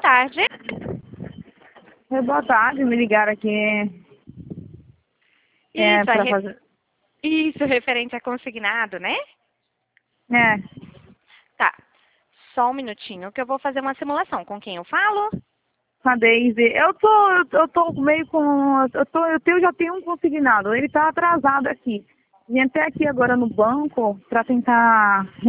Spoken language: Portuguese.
tarde. Boa tarde, me ligaram aqui. Isso, Fazer. Isso, referente a consignado, né? É, Tá. Só um minutinho que eu vou fazer uma simulação. Com quem eu falo? com a Daisy. Eu tô meio com. Já tenho um consignado. Ele tá atrasado aqui. Vim até aqui agora no banco para tentar